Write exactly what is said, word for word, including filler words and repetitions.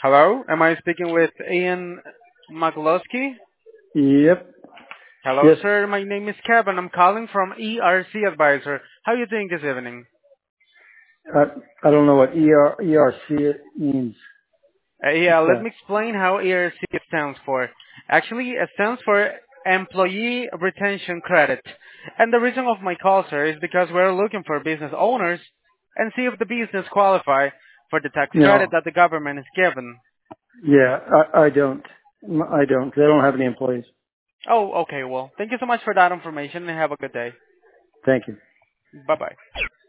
Hello, am I speaking with Ian McCloskey? Yep. Hello, Yes. sir. My name is Kevin. I'm calling from E R C Advisor. How are you doing this evening? I, I don't know what E R, E R C means. Uh, yeah, What's let that? me explain how E R C stands for. Actually, it stands for Employee Retention Credit. And the reason of my call, sir, is because we're looking for business owners and see if the business qualify for the tax credit No. that the government is given. Yeah, I, I don't. I don't. They don't have any employees. Oh, okay. Well, thank you so much for that information and have a good day. Thank you. Bye-bye.